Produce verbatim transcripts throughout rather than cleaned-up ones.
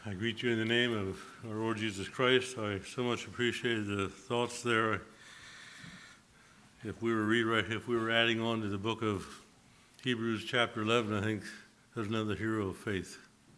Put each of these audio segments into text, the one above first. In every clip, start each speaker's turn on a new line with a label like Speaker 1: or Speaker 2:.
Speaker 1: I greet you in the name of our Lord Jesus Christ. I so much appreciated the thoughts there. If we were rewrite, if we were adding on to the book of Hebrews chapter eleven, I think there's another hero of faith.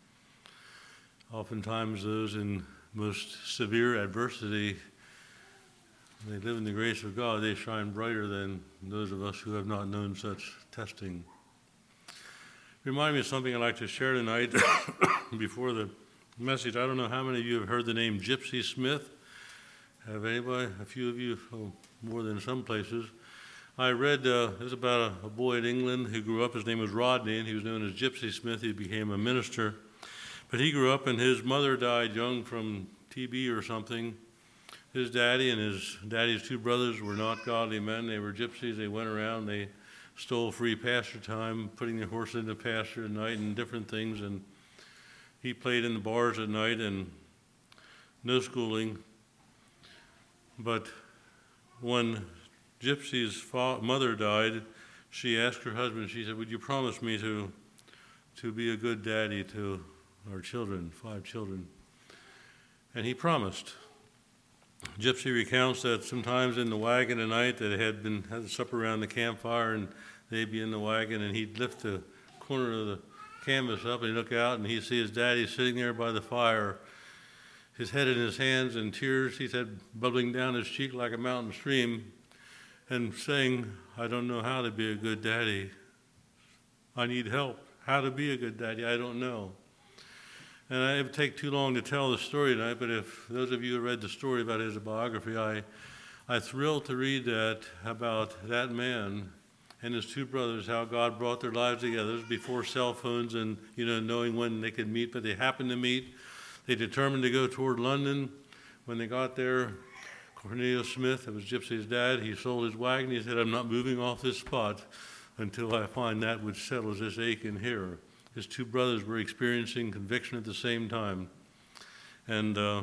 Speaker 1: Oftentimes those in most severe adversity, they live in the grace of God, they shine brighter than those of us who have not known such testing. Remind me of something I'd like to share tonight before the message. I don't know how many of you have heard the name Gypsy Smith. Have anybody? A few of you, oh, more than some places. I read, uh, it was about a, a boy in England who grew up. His name was Rodney, and he was known as Gypsy Smith. He became a minister. But he grew up, and his mother died young from T B or something. His daddy and his daddy's two brothers were not godly men. They were gypsies. They went around. They stole free pasture time, putting their horses in the pasture at night and different things. And he played in the bars at night and no schooling. But when Gypsy's fa- mother died, she asked her husband, she said, would you promise me to, to be a good daddy to our children, five children? And he promised. Gypsy recounts that sometimes in the wagon at night that they had been had supper around the campfire and they'd be in the wagon and he'd lift the corner of the canvas up and he'd look out and he'd see his daddy sitting there by the fire, his head in his hands and tears, he said, bubbling down his cheek like a mountain stream, and saying, I don't know how to be a good daddy. I need help. How to be a good daddy, I don't know. And it would take too long to tell the story tonight, but if those of you who read the story about his biography, I, I thrilled to read that about that man and his two brothers, how God brought their lives together before cell phones and, you know, knowing when they could meet, but they happened to meet. They determined to go toward London. When they got there, Cornelius Smith, that was Gypsy's dad, he sold his wagon. He said, I'm not moving off this spot until I find that which settles this ache in here. His two brothers were experiencing conviction at the same time. And uh,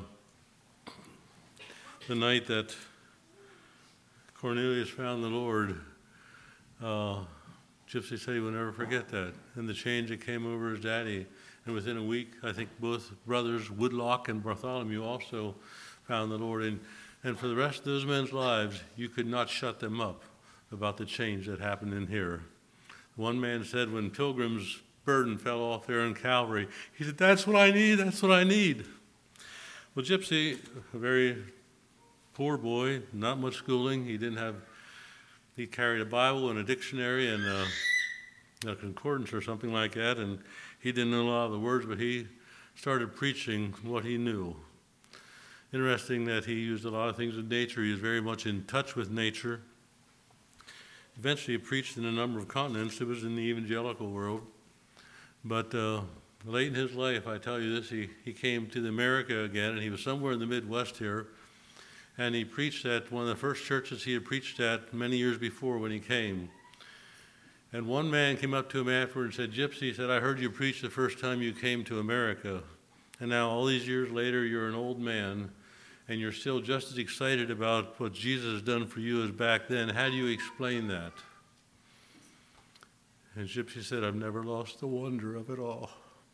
Speaker 1: the night that Cornelius found the Lord, uh, Gypsy said he would never forget that. And the change that came over his daddy. And within a week, I think both brothers, Woodlock and Bartholomew, also found the Lord. And, and for the rest of those men's lives, you could not shut them up about the change that happened in here. One man said when Pilgrim's burden fell off there in Calvary, he said, that's what I need, that's what I need. Well, Gypsy, a very poor boy, not much schooling. He didn't have, he carried a Bible and a dictionary and a, a concordance or something like that, and he didn't know a lot of the words, but he started preaching what he knew. Interesting that he used a lot of things with nature. He was very much in touch with nature. Eventually, he preached in a number of continents. It was in the evangelical world. But uh, late in his life, I tell you this, he, he came to America again, and he was somewhere in the Midwest here, and he preached at one of the first churches he had preached at many years before when he came. And one man came up to him afterward and said, Gypsy, he said, I heard you preach the first time you came to America, and now all these years later, you're an old man, and you're still just as excited about what Jesus has done for you as back then. How do you explain that? And Gypsy said, I've never lost the wonder of it all.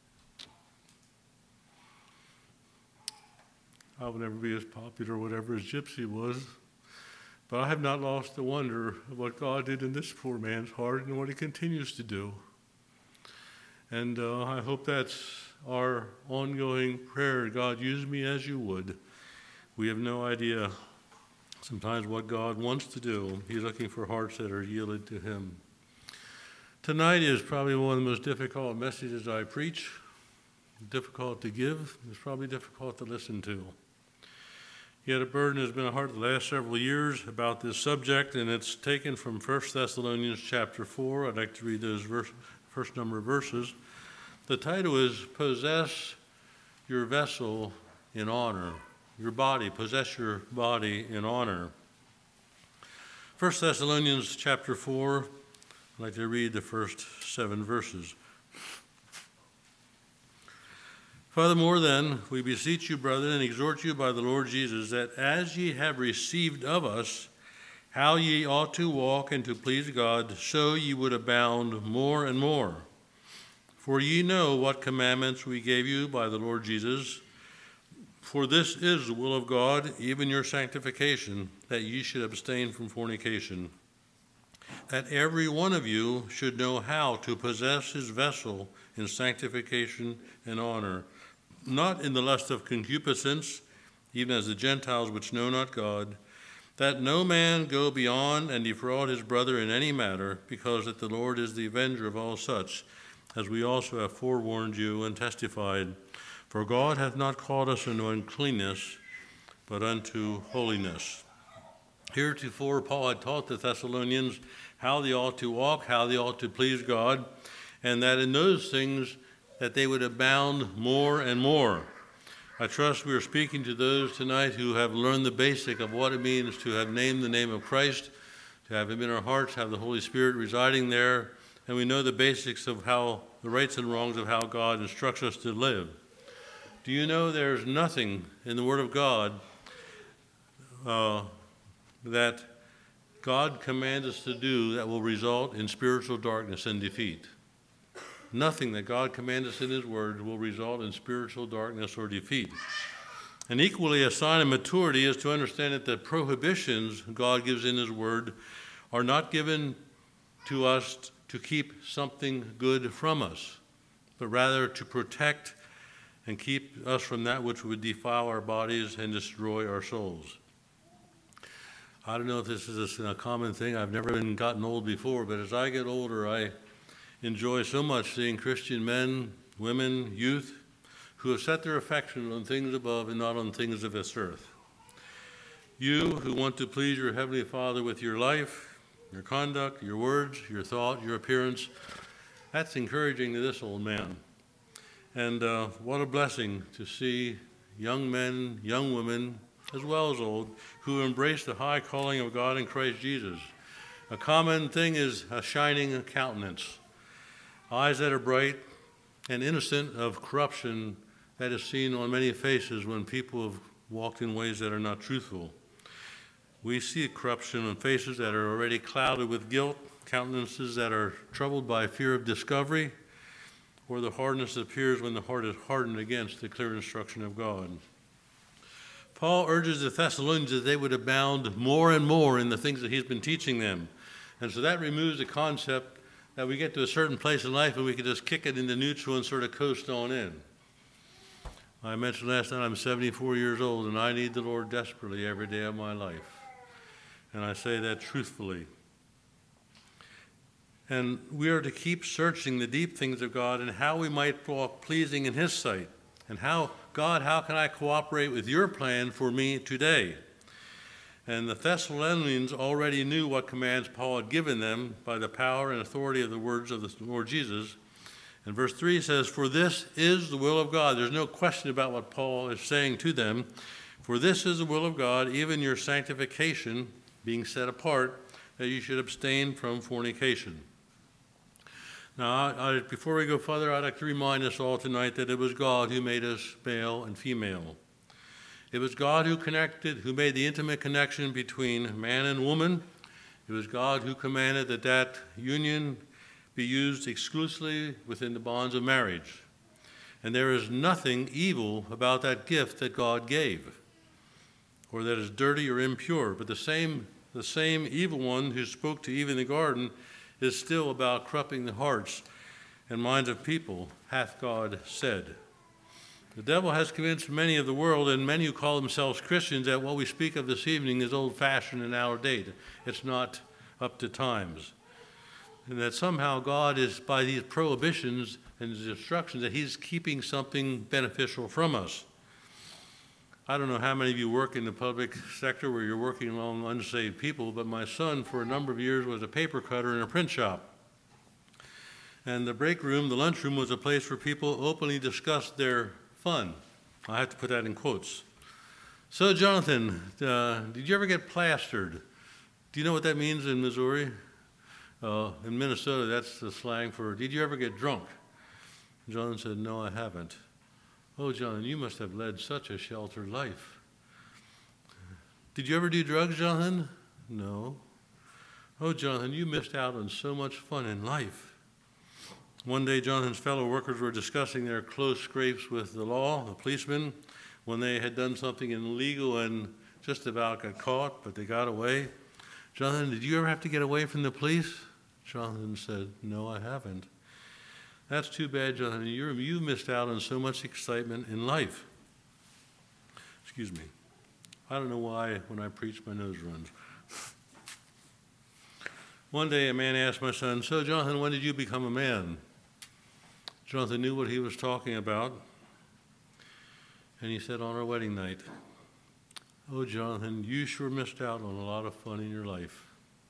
Speaker 1: I will never be as popular or whatever as Gypsy was, but I have not lost the wonder of what God did in this poor man's heart and what he continues to do. And uh, I hope that's our ongoing prayer. God, use me as you would. We have no idea sometimes what God wants to do. He's looking for hearts that are yielded to him. Tonight is probably one of the most difficult messages I preach, difficult to give. It's probably difficult to listen to. Yet a burden has been a heart the last several years about this subject, and it's taken from First Thessalonians chapter four. I'd like to read those verse, first number of verses. The title is Possess Your Vessel in Honor. Your body, possess your body in honor. First Thessalonians chapter four. I'd like to read the first seven verses. Furthermore, then, we beseech you, brethren, and exhort you by the Lord Jesus, that as ye have received of us how ye ought to walk and to please God, so ye would abound more and more. For ye know what commandments we gave you by the Lord Jesus. For this is the will of God, even your sanctification, that ye should abstain from fornication, that every one of you should know how to possess his vessel in sanctification and honor, not in the lust of concupiscence, even as the Gentiles which know not God, that no man go beyond and defraud his brother in any matter, because that the Lord is the avenger of all such, as we also have forewarned you and testified. For God hath not called us unto uncleanness, but unto holiness. Heretofore Paul had taught the Thessalonians how they ought to walk, how they ought to please God, and that in those things that they would abound more and more. I trust we are speaking to those tonight who have learned the basic of what it means to have named the name of Christ, to have him in our hearts, have the Holy Spirit residing there, and we know the basics of how, the rights and wrongs of how God instructs us to live. Do you know there's nothing in the Word of God uh, that God commands us to do that will result in spiritual darkness and defeat? Nothing that God commands us in his word will result in spiritual darkness or defeat. And equally, a sign of maturity is to understand that the prohibitions God gives in his word are not given to us to keep something good from us, but rather to protect and keep us from that which would defile our bodies and destroy our souls. I don't know if this is a common thing. I've never been gotten old before, but as I get older, I enjoy so much seeing Christian men, women, youth, who have set their affection on things above and not on things of this earth. You who want to please your Heavenly Father with your life, your conduct, your words, your thought, your appearance, that's encouraging to this old man. And uh, what a blessing to see young men, young women, as well as old, who embrace the high calling of God in Christ Jesus. A common thing is a shining countenance, eyes that are bright and innocent of corruption that is seen on many faces when people have walked in ways that are not truthful. We see corruption on faces that are already clouded with guilt, countenances that are troubled by fear of discovery, or the hardness that appears when the heart is hardened against the clear instruction of God. Paul urges the Thessalonians that they would abound more and more in the things that he's been teaching them. And so that removes the concept that we get to a certain place in life and we can just kick it into neutral and sort of coast on in. I mentioned last night I'm seventy-four years old and I need the Lord desperately every day of my life. And I say that truthfully. And we are to keep searching the deep things of God and how we might walk pleasing in his sight. And how, God, how can I cooperate with your plan for me today? And the Thessalonians already knew what commands Paul had given them by the power and authority of the words of the Lord Jesus. And verse three says, for this is the will of God. There's no question about what Paul is saying to them. For this is the will of God, even your sanctification, being set apart, that you should abstain from fornication. Now, I, I, before we go further, I'd like to remind us all tonight that it was God who made us male and female. It was God who connected, who made the intimate connection between man and woman. It was God who commanded that that union be used exclusively within the bonds of marriage. And there is nothing evil about that gift that God gave, or that is dirty or impure. But the same, the same evil one who spoke to Eve in the garden is still about corrupting the hearts and minds of people, hath God said. The devil has convinced many of the world and many who call themselves Christians that what we speak of this evening is old-fashioned and out of date. It's not up to times. And that somehow God is, by these prohibitions and his instructions, that he's keeping something beneficial from us. I don't know how many of you work in the public sector where you're working among unsaved people, but my son for a number of years was a paper cutter in a print shop. And the break room, the lunchroom, was a place where people openly discussed their fun. I have to put that in quotes. So, Jonathan, uh, did you ever get plastered? Do you know what that means in Missouri? Uh, in Minnesota, that's the slang for, did you ever get drunk? Jonathan said, no, I haven't. Oh, Jonathan, you must have led such a sheltered life. Did you ever do drugs, Jonathan? No. Oh, Jonathan, you missed out on so much fun in life. One day, Jonathan's fellow workers were discussing their close scrapes with the law, the policemen, when they had done something illegal and just about got caught, but they got away. Jonathan, did you ever have to get away from the police? Jonathan said, no, I haven't. That's too bad, Jonathan. You're, you missed out on so much excitement in life. Excuse me. I don't know why when I preach my nose runs. One day a man asked my son, so Jonathan, when did you become a man? Jonathan knew what he was talking about. And he said, on our wedding night, oh, Jonathan, you sure missed out on a lot of fun in your life.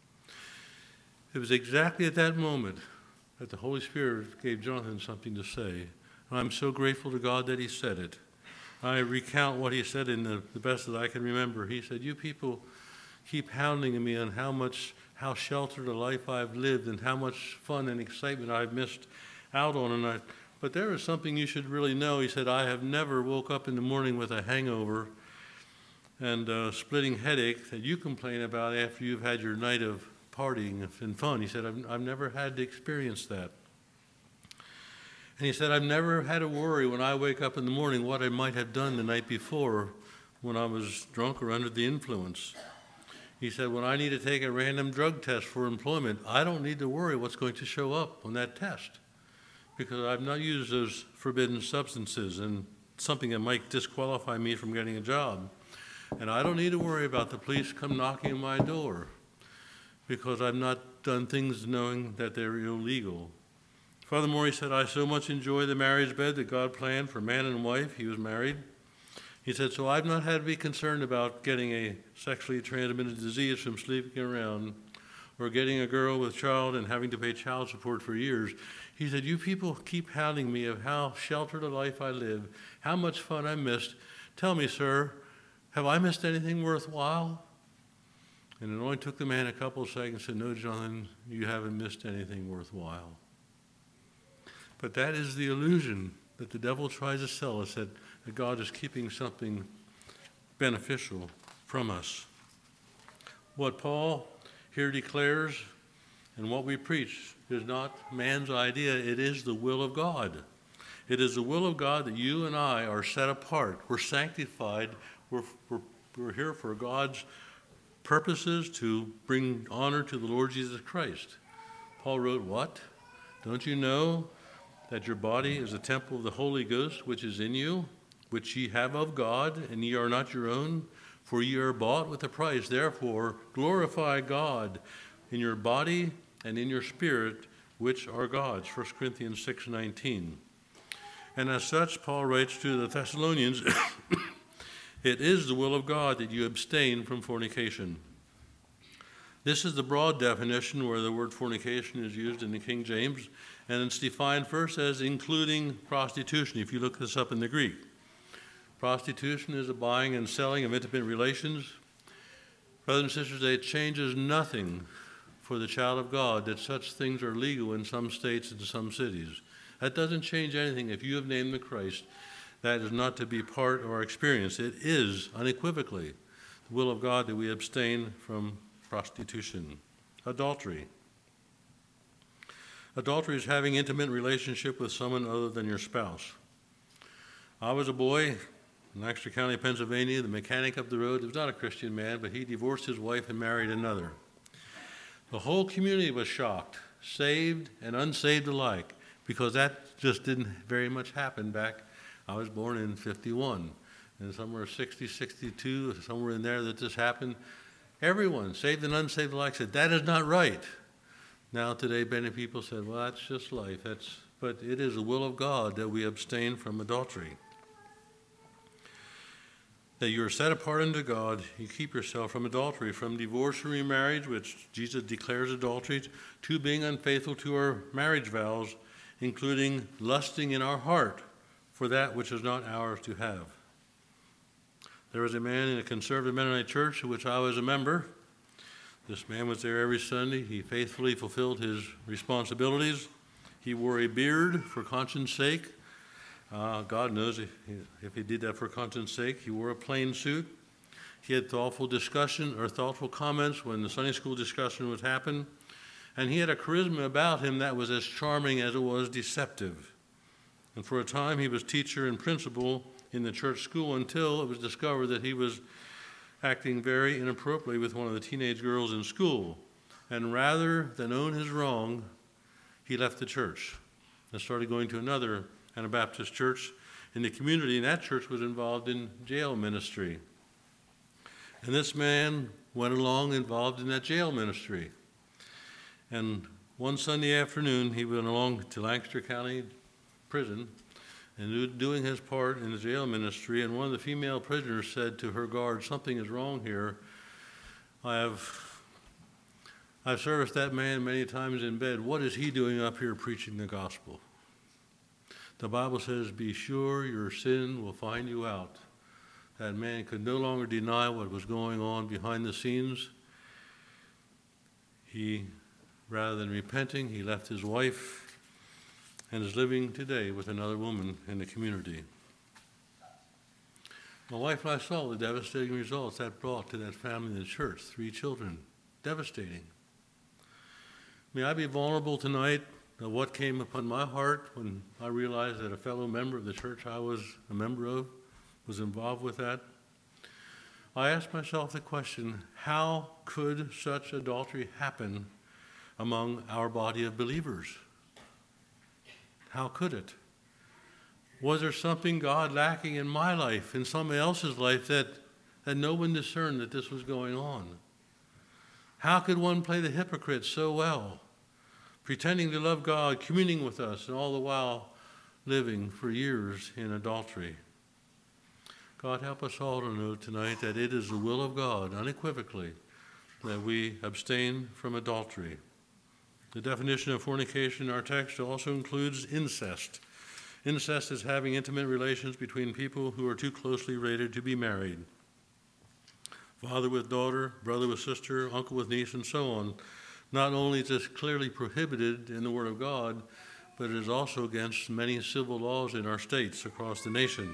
Speaker 1: It was exactly at that moment that the Holy Spirit gave Jonathan something to say. And I'm so grateful to God that he said it. I recount what he said in the, the best that I can remember. He said, you people keep hounding me on how much, how sheltered a life I've lived and how much fun and excitement I've missed out on. And I, but there is something you should really know. He said, I have never woke up in the morning with a hangover and a splitting headache that you complain about after you've had your night of partying and fun. He said, I've, I've never had to experience that. And he said, I've never had to worry when I wake up in the morning what I might have done the night before when I was drunk or under the influence. He said, when I need to take a random drug test for employment, I don't need to worry what's going to show up on that test because I've not used those forbidden substances and something that might disqualify me from getting a job. And I don't need to worry about the police come knocking on my door because I've not done things knowing that they're illegal. Furthermore, he said, I so much enjoy the marriage bed that God planned for man and wife. He was married. He said, so I've not had to be concerned about getting a sexually transmitted disease from sleeping around or getting a girl with child and having to pay child support for years. He said, you people keep hounding me of how sheltered a life I live, how much fun I missed. Tell me, sir, have I missed anything worthwhile? And it only took the man a couple of seconds to say, no, Jonathan, you haven't missed anything worthwhile. But that is the illusion that the devil tries to sell us, that, that God is keeping something beneficial from us. What Paul here declares and what we preach is not man's idea, it is the will of God. It is the will of God that you and I are set apart. We're sanctified. We're, we're, we're here for God's purposes to bring honor to the Lord Jesus Christ. Paul wrote, what? Don't you know that your body is a temple of the Holy Ghost, which is in you, which ye have of God, and ye are not your own, for ye are bought with a price. Therefore, glorify God in your body and in your spirit, which are God's. First Corinthians six nineteen. And as such, Paul writes to the Thessalonians, it is the will of God that you abstain from fornication. This is the broad definition where the word fornication is used in the King James, and it's defined first as including prostitution, if you look this up in the Greek. Prostitution is a buying and selling of intimate relations. Brothers and sisters, it changes nothing for the child of God that such things are legal in some states and some cities. That doesn't change anything. If you have named the Christ, that is not to be part of our experience. It is unequivocally the will of God that we abstain from prostitution. Adultery. Adultery is having intimate relationship with someone other than your spouse. I was a boy in Lancaster County, Pennsylvania. The mechanic up the road, he was not a Christian man, but he divorced his wife and married another. The whole community was shocked, saved and unsaved alike, because that just didn't very much happen back. I was born in fifty-one, and somewhere sixty, sixty-two, somewhere in there that this happened. Everyone, saved and unsaved alike, said, that is not right. Now today, many people said, well, that's just life. That's, but it is the will of God that we abstain from adultery. That you are set apart unto God, you keep yourself from adultery, from divorce or remarriage, which Jesus declares adultery, to being unfaithful to our marriage vows, including lusting in our heart for that which is not ours to have. There was a man in a conservative Mennonite church of which I was a member. This man was there every Sunday. He faithfully fulfilled his responsibilities. He wore a beard for conscience sake. Uh, God knows if he, if he did that for conscience sake. He wore a plain suit. He had thoughtful discussion or thoughtful comments when the Sunday school discussion would happen. and he had a charisma about him that was as charming as it was deceptive. And for a time he was teacher and principal in the church school until it was discovered that he was acting very inappropriately with one of the teenage girls in school. And rather than own his wrong, he left the church and started going to another Anabaptist church in the community, and that church was involved in jail ministry. And this man went along involved in that jail ministry. And one Sunday afternoon, he went along to Lancaster County Prison and doing his part in the jail ministry, and one of the female prisoners said to her guard, "Something is wrong here. I have I've serviced that man many times in bed. What is he doing up here preaching the gospel?" The Bible says, "Be sure your sin will find you out." That man could no longer deny what was going on behind the scenes. He, rather than repenting, he left his wife and is living today with another woman in the community. My wife and I saw the devastating results that brought to that family in the church. Three children. Devastating. May I be vulnerable tonight of what came upon my heart when I realized that a fellow member of the church I was a member of was involved with that. I asked myself the question, how could such adultery happen among our body of believers? How could it? Was there something God lacking in my life, in somebody else's life, that, that no one discerned that this was going on? How could one play the hypocrite so well, pretending to love God, communing with us, and all the while living for years in adultery? God, help us all to know tonight that it is the will of God, unequivocally, that we abstain from adultery. The definition of fornication in our text also includes incest. Incest is having intimate relations between people who are too closely related to be married. Father with daughter, brother with sister, uncle with niece, and so on. Not only is this clearly prohibited in the Word of God, but it is also against many civil laws in our states across the nation.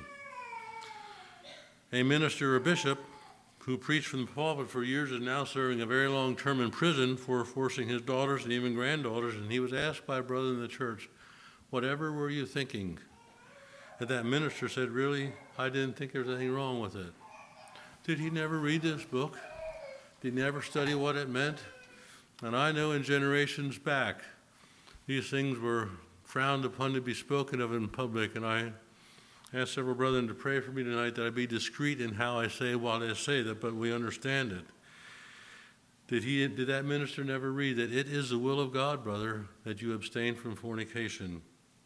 Speaker 1: A minister or bishop who preached from the pulpit for years is now serving a very long term in prison for forcing his daughters and even granddaughters, and he was asked by a brother in the church, "Whatever were you thinking?" And that minister said, "Really, I didn't think there was anything wrong with it." Did he never read this book? Did he never study what it meant? And I know in generations back, these things were frowned upon to be spoken of in public, and I asked several brethren to pray for me tonight that I be discreet in how I say what I say, that but we understand it. Did he? Did that minister never read that it is the will of God, brother, that you abstain from fornication?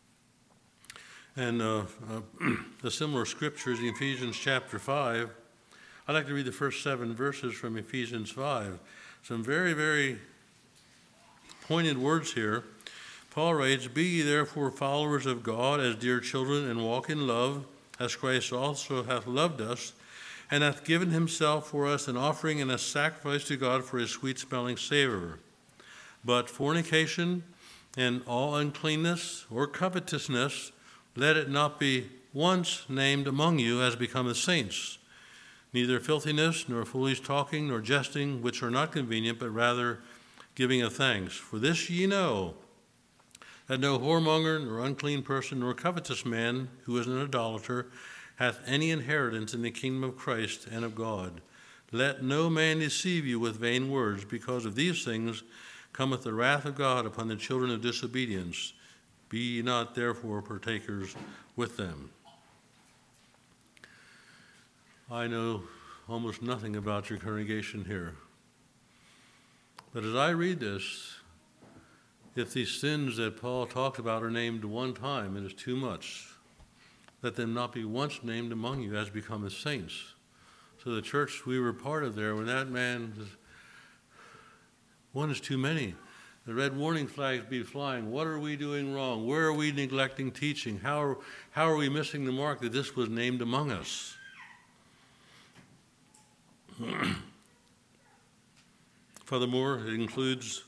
Speaker 1: And uh, uh, the similar scriptures in Ephesians chapter five. I'd like to read the first seven verses from Ephesians five. Some very, very pointed words here. Paul writes, "Be ye therefore followers of God as dear children, and walk in love, as Christ also hath loved us, and hath given himself for us an offering and a sacrifice to God for his sweet-smelling savor. But fornication and all uncleanness or covetousness, let it not be once named among you as becometh saints, neither filthiness, nor foolish talking, nor jesting, which are not convenient, but rather giving of thanks. For this ye know, that no whoremonger, nor unclean person, nor covetous man, who is an idolater, hath any inheritance in the kingdom of Christ and of God. Let no man deceive you with vain words, because of these things cometh the wrath of God upon the children of disobedience. Be ye not therefore partakers with them." I know almost nothing about your congregation here. But as I read this, if these sins that Paul talked about are named one time, it is too much. Let them not be once named among you as becometh saints. So the church we were part of there, when that man, one is too many. The red warning flags be flying. What are we doing wrong? Where are we neglecting teaching? How are, how are we missing the mark that this was named among us? Furthermore, it includes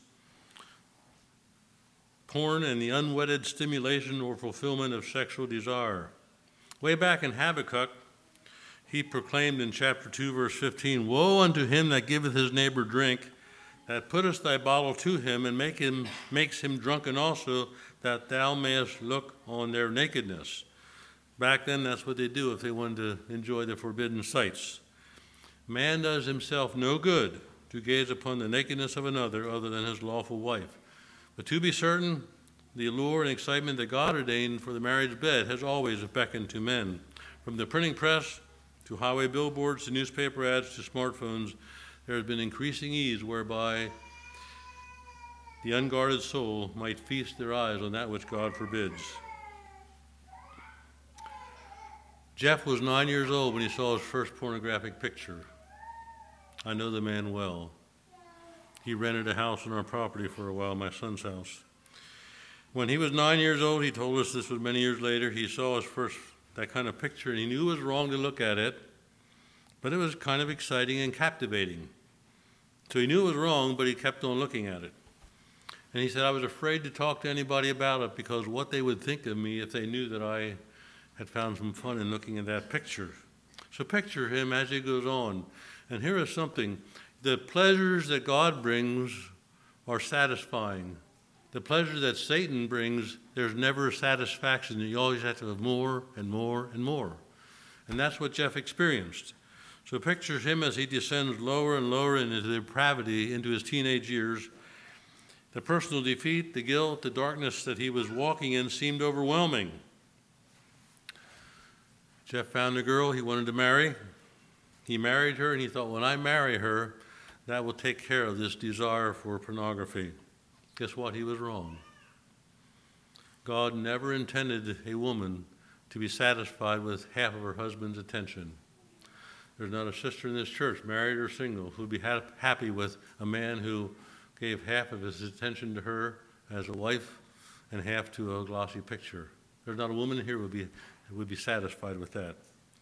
Speaker 1: porn and the unwedded stimulation or fulfillment of sexual desire. Way back in Habakkuk, he proclaimed in chapter two, verse fifteen, "Woe unto him that giveth his neighbor drink, that puttest thy bottle to him, and make him, makes him drunken also, that thou mayest look on their nakedness. Back then, that's what they do if they wanted to enjoy the forbidden sights. Man does himself no good to gaze upon the nakedness of another other than his lawful wife. But to be certain, the allure and excitement that God ordained for the marriage bed has always beckoned to men. From the printing press to highway billboards to newspaper ads to smartphones, there has been increasing ease whereby the unguarded soul might feast their eyes on that which God forbids. Jeff was nine years old when he saw his first pornographic picture. I know the man well. He rented a house on our property for a while, my son's house. When he was nine years old, he told us, this was many years later, he saw his first, that kind of picture, and he knew it was wrong to look at it, but it was kind of exciting and captivating. So he knew it was wrong, but he kept on looking at it. And he said, I was afraid to talk to anybody about it because what they would think of me if they knew that I had found some fun in looking at that picture. So picture him as he goes on. And here is something. The pleasures that God brings are satisfying. The pleasure that Satan brings, there's never satisfaction. You always have to have more and more and more. And that's what Jeff experienced. So picture him as he descends lower and lower into the depravity into his teenage years. The personal defeat, the guilt, the darkness that he was walking in seemed overwhelming. Jeff found a girl he wanted to marry. He married her, and he thought, when I marry her, that will take care of this desire for pornography. Guess what? He was wrong. God never intended a woman to be satisfied with half of her husband's attention. There's not a sister in this church, married or single, who would be ha- happy with a man who gave half of his attention to her as a wife and half to a glossy picture. There's not a woman here who would be, who would be satisfied with that.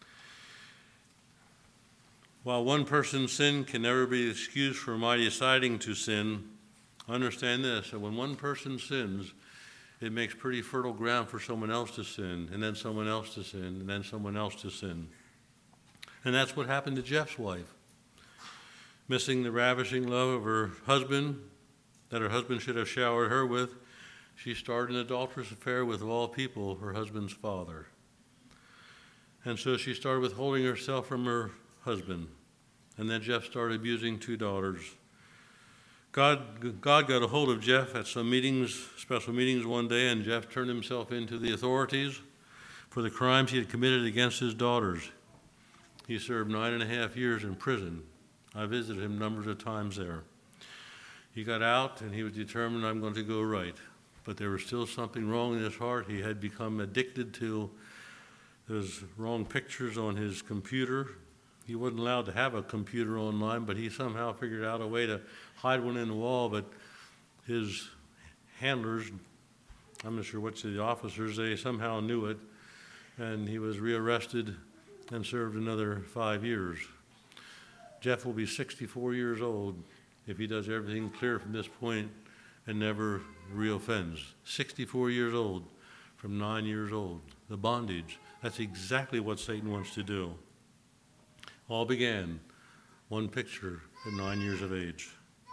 Speaker 1: While one person's sin can never be excused for my deciding to sin, understand this, that when one person sins, it makes pretty fertile ground for someone else to sin, and then someone else to sin, and then someone else to sin. And that's what happened to Jeff's wife. Missing the ravishing love of her husband, that her husband should have showered her with, she started an adulterous affair with, of all people, her husband's father. And so she started withholding herself from her husband. And then Jeff started abusing two daughters. God, God got a hold of Jeff at some meetings, special meetings one day, and Jeff turned himself into the authorities for the crimes he had committed against his daughters. He served nine and a half years in prison. I visited him numbers of times there. He got out, and he was determined, I'm going to go right. But there was still something wrong in his heart. He had become addicted to those wrong pictures on his computer. He wasn't allowed to have a computer online, but he somehow figured out a way to hide one in the wall. But his handlers, I'm not sure which of the officers, they somehow knew it, and he was rearrested and served another five years. Jeff will be sixty-four years old if he does everything clear from this point and never reoffends. sixty-four years old from nine years old. The bondage. That's exactly what Satan wants to do. All began one picture at nine years of age.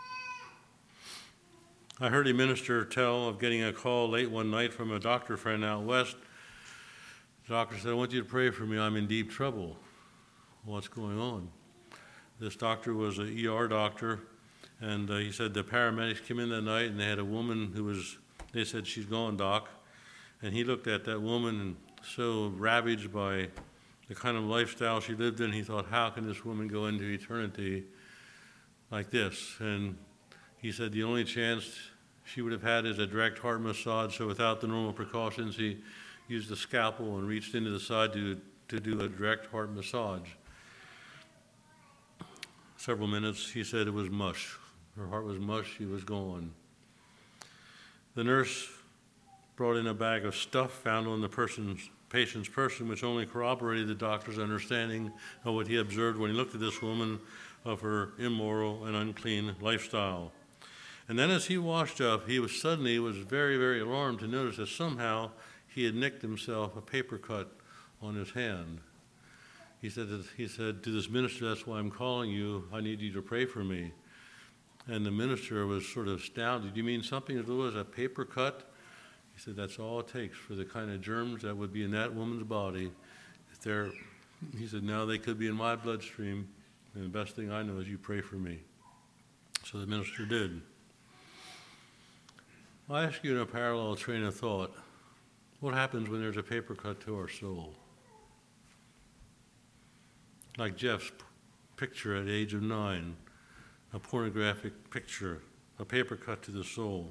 Speaker 1: I heard a minister tell of getting a call late one night from a doctor friend out west. The doctor said, I want you to pray for me. I'm in deep trouble. What's going on? This doctor was an E R doctor, and uh, he said the paramedics came in that night, and they had a woman who was, they said, she's gone, doc. And he looked at that woman, and so ravaged by the kind of lifestyle she lived in, he thought, how can this woman go into eternity like this? And he said the only chance she would have had is a direct heart massage. So without the normal precautions, he used a scalpel and reached into the side to, to do a direct heart massage. Several minutes, he said it was mush. Her heart was mush, she was gone. The nurse brought in a bag of stuff found on the person's patient's person, which only corroborated the doctor's understanding of what he observed when he looked at this woman, of her immoral and unclean lifestyle. And then as he washed up, he was suddenly was very, very alarmed to notice that somehow he had nicked himself a paper cut on his hand. He said, that, he said to this minister, that's why I'm calling you. I need you to pray for me. And the minister was sort of astounded. You mean something as little as a paper cut? He said, that's all it takes for the kind of germs that would be in that woman's body. If they're, he said, now they could be in my bloodstream, and the best thing I know is you pray for me. So the minister did. I ask you in a parallel train of thought, what happens when there's a paper cut to our soul? Like Jeff's picture at the age of nine, a pornographic picture, a paper cut to the soul.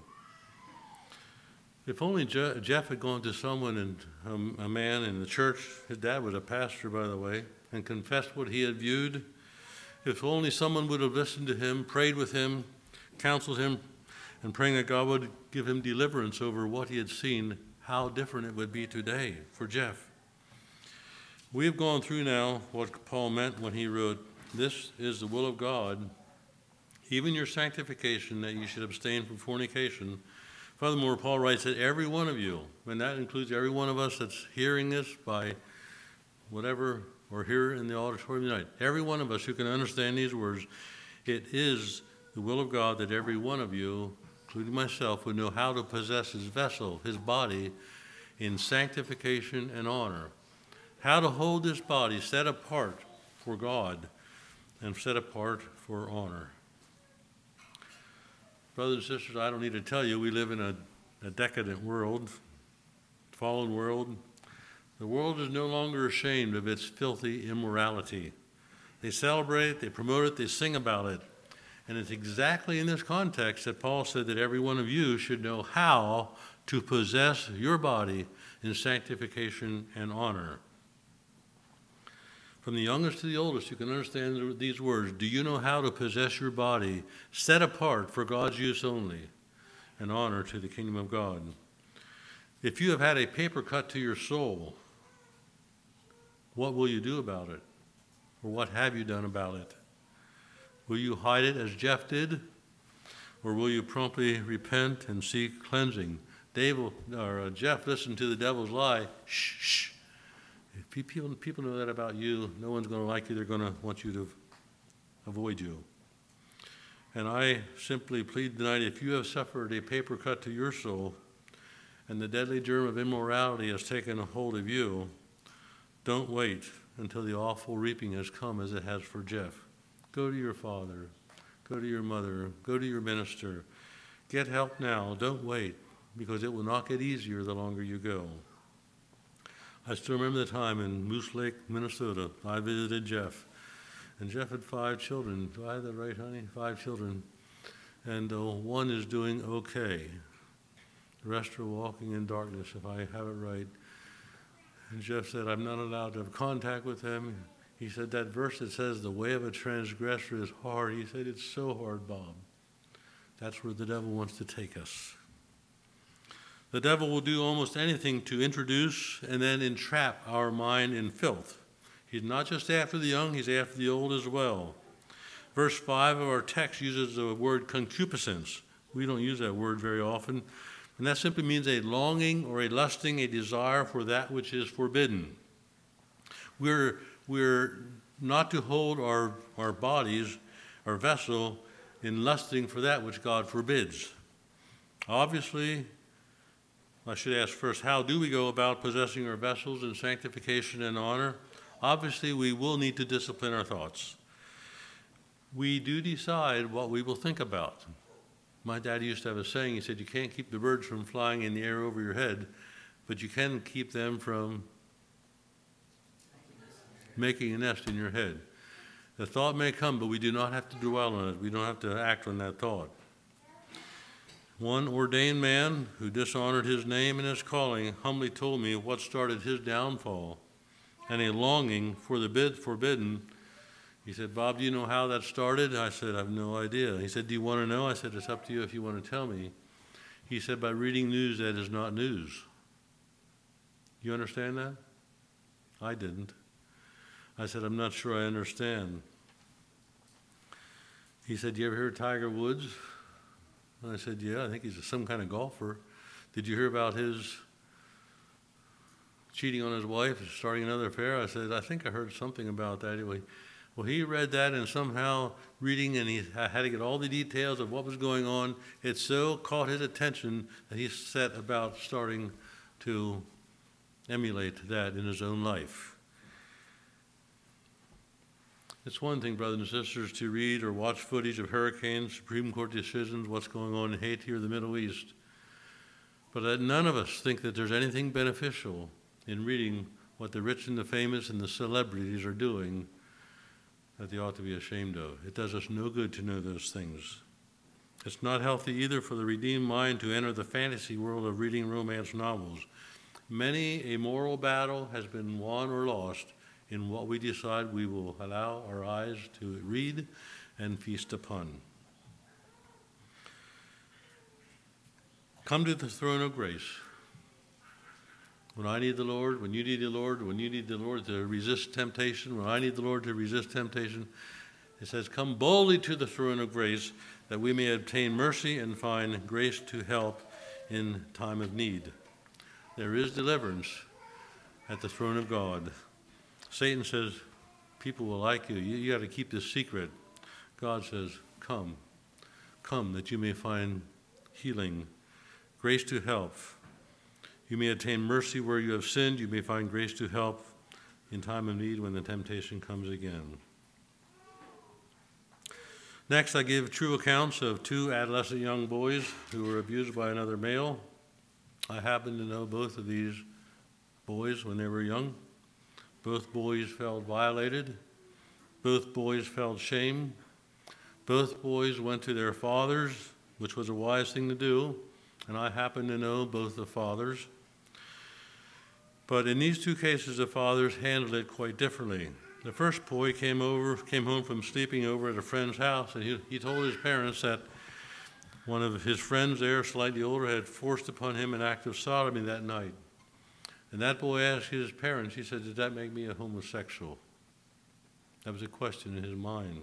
Speaker 1: If only Je- Jeff had gone to someone, and um, a man in the church, his dad was a pastor, by the way, and confessed what he had viewed. If only someone would have listened to him, prayed with him, counseled him, and praying that God would give him deliverance over what he had seen, how different it would be today for Jeff. We have gone through now what Paul meant when he wrote, this is the will of God, even your sanctification, that you should abstain from fornication. Furthermore, Paul writes that every one of you, and that includes every one of us that's hearing this by whatever, or here in the auditorium tonight, every one of us who can understand these words, it is the will of God that every one of you, including myself, would know how to possess his vessel, his body, in sanctification and honor. How to hold this body set apart for God and set apart for honor. Brothers and sisters, I don't need to tell you, we live in a, a decadent world, fallen world. The world is no longer ashamed of its filthy immorality. They celebrate it, they promote it, they sing about it. And it's exactly in this context that Paul said that every one of you should know how to possess your body in sanctification and honor. From the youngest to the oldest, you can understand these words. Do you know how to possess your body set apart for God's use only and honor to the kingdom of God? If you have had a paper cut to your soul, what will you do about it? Or what have you done about it? Will you hide it as Jeff did? Or will you promptly repent and seek cleansing? Dave will, or uh, Jeff listened to the devil's lie. Shh, shh. If people, people know that about you, no one's going to like you. They're going to want you to avoid you. And I simply plead tonight, if you have suffered a paper cut to your soul and the deadly germ of immorality has taken a hold of you, don't wait until the awful reaping has come as it has for Jeff. Go to your father. Go to your mother. Go to your minister. Get help now. Don't wait, because it will not get easier the longer you go. I still remember the time in Moose Lake, Minnesota. I visited Jeff, and Jeff had five children. Do I have that right, honey? Five children. And uh, one is doing okay. The rest are walking in darkness, if I have it right. And Jeff said, I'm not allowed to have contact with them. He said, that verse that says the way of a transgressor is hard. He said, it's so hard, Bob. That's where the devil wants to take us. The devil will do almost anything to introduce and then entrap our mind in filth. He's not just after the young, he's after the old as well. Verse five of our text uses the word concupiscence. We don't use that word very often. And that simply means a longing or a lusting, a desire for that which is forbidden. We're, we're not to hold our, our bodies, our vessel, in lusting for that which God forbids. Obviously, I should ask first, how do we go about possessing our vessels in sanctification and honor? Obviously, we will need to discipline our thoughts. We do decide what we will think about. My dad used to have a saying, he said, you can't keep the birds from flying in the air over your head, but you can keep them from making a nest in your head. The thought may come, but we do not have to dwell on it. We don't have to act on that thought. One ordained man who dishonored his name and his calling humbly told me what started his downfall and a longing for the bid forbidden. He said, Bob, do you know how that started? I said, I have no idea. He said, do you want to know? I said, it's up to you if you want to tell me. He said, by reading news that is not news. You understand that? I didn't. I said, I'm not sure I understand. He said, you ever hear of Tiger Woods? And I said, yeah, I think he's some kind of golfer. Did you hear about his cheating on his wife, starting another affair? I said, I think I heard something about that. Anyway, Well, he read that, and somehow reading, and he had to get all the details of what was going on. It so caught his attention that he set about starting to emulate that in his own life. It's one thing, brothers and sisters, to read or watch footage of hurricanes, Supreme Court decisions, what's going on in Haiti or the Middle East. But that none of us think that there's anything beneficial in reading what the rich and the famous and the celebrities are doing that they ought to be ashamed of. It does us no good to know those things. It's not healthy either for the redeemed mind to enter the fantasy world of reading romance novels. Many a moral battle has been won or lost in what we decide we will allow our eyes to read and feast upon. Come to the throne of grace. When I need the Lord, when you need the Lord, when you need the Lord to resist temptation, when I need the Lord to resist temptation, it says, come boldly to the throne of grace that we may obtain mercy and find grace to help in time of need. There is deliverance at the throne of God. Satan says, people will like you. You, you got to keep this secret. God says, come. Come that you may find healing, grace to help. You may attain mercy where you have sinned. You may find grace to help in time of need when the temptation comes again. Next, I give true accounts of two adolescent young boys who were abused by another male. I happen to know both of these boys when they were young. Both boys felt violated. Both boys felt shame. Both boys went to their fathers, which was a wise thing to do, and I happen to know both the fathers. But in these two cases, the fathers handled it quite differently. The first boy came over, came home from sleeping over at a friend's house, and he, he told his parents that one of his friends there, slightly older, had forced upon him an act of sodomy that night. And that boy asked his parents, he said, did that make me a homosexual? That was a question in his mind.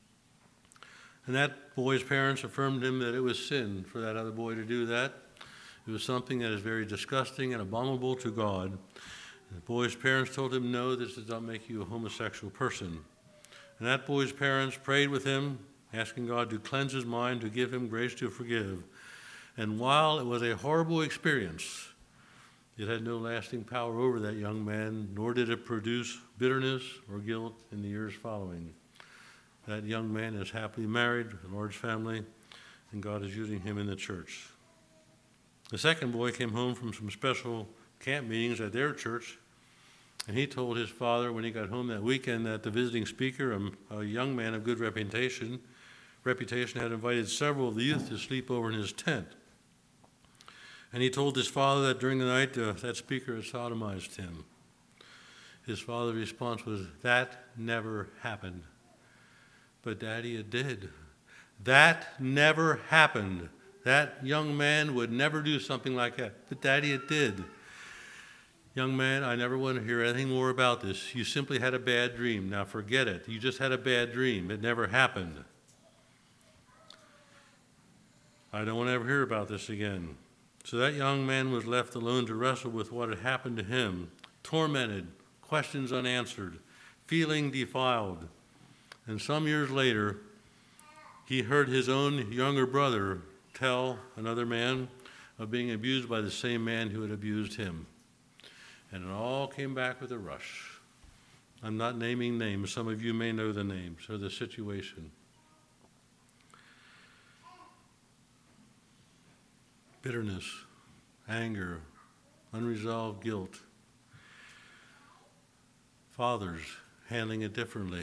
Speaker 1: And that boy's parents affirmed him that it was sin for that other boy to do that. It was something that is very disgusting and abominable to God. The boy's parents told him, no, this does not make you a homosexual person. And that boy's parents prayed with him, asking God to cleanse his mind, to give him grace to forgive. And while it was a horrible experience, it had no lasting power over that young man, nor did it produce bitterness or guilt in the years following. That young man is happily married, a large family, and God is using him in the church. The second boy came home from some special camp meetings at their church, and he told his father when he got home that weekend that the visiting speaker, a, a young man of good reputation, reputation, had invited several of the youth to sleep over in his tent. And he told his father that during the night uh, that speaker had sodomized him. His father's response was, that never happened. But Daddy, it did. That never happened. That young man would never do something like that. But Daddy, it did. Young man, I never want to hear anything more about this. You simply had a bad dream. Now forget it. You just had a bad dream. It never happened. I don't want to ever hear about this again. So that young man was left alone to wrestle with what had happened to him, tormented, questions unanswered, feeling defiled. And some years later, he heard his own younger brother tell another man of being abused by the same man who had abused him. And it all came back with a rush. I'm not naming names. Some of you may know the names or the situation. Bitterness, anger, unresolved guilt. Fathers handling it differently.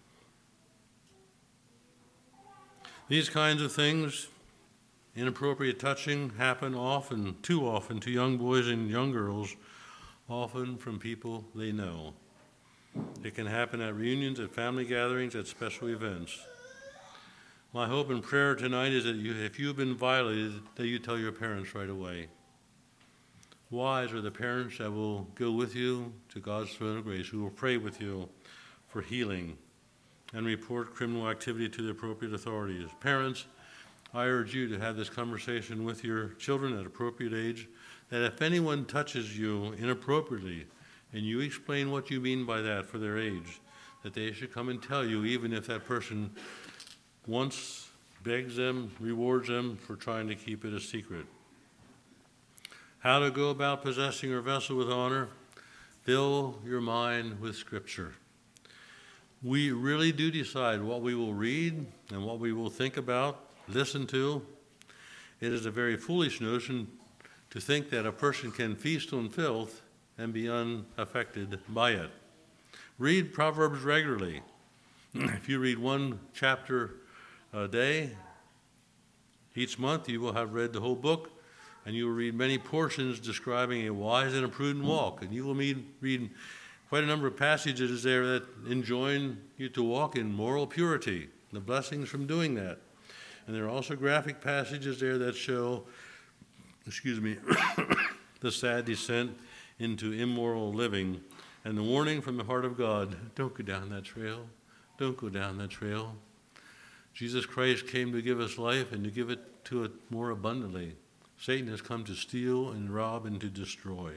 Speaker 1: These kinds of things, inappropriate touching, happen often, too often, to young boys and young girls, often from people they know. It can happen at reunions, at family gatherings, at special events. My hope and prayer tonight is that you, if you've been violated, that you tell your parents right away. Wise are the parents that will go with you to God's throne of grace, who will pray with you for healing and report criminal activity to the appropriate authorities. Parents, I urge you to have this conversation with your children at appropriate age, that if anyone touches you inappropriately, and you explain what you mean by that for their age, that they should come and tell you, even if that person once begs them, rewards them for trying to keep it a secret. How to go about possessing your vessel with honor? Fill your mind with Scripture. We really do decide what we will read and what we will think about, listen to. It is a very foolish notion to think that a person can feast on filth and be unaffected by it. Read Proverbs regularly. If you read one chapter a day, each month you will have read the whole book, and you will read many portions describing a wise and a prudent walk. And you will read, read quite a number of passages there that enjoin you to walk in moral purity, the blessings from doing that. And there are also graphic passages there that show, excuse me, the sad descent into immoral living, and the warning from the heart of God, don't go down that trail. Don't go down that trail. Jesus Christ came to give us life and to give it to it more abundantly. Satan has come to steal and rob and to destroy.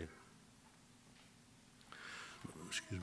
Speaker 1: Excuse me.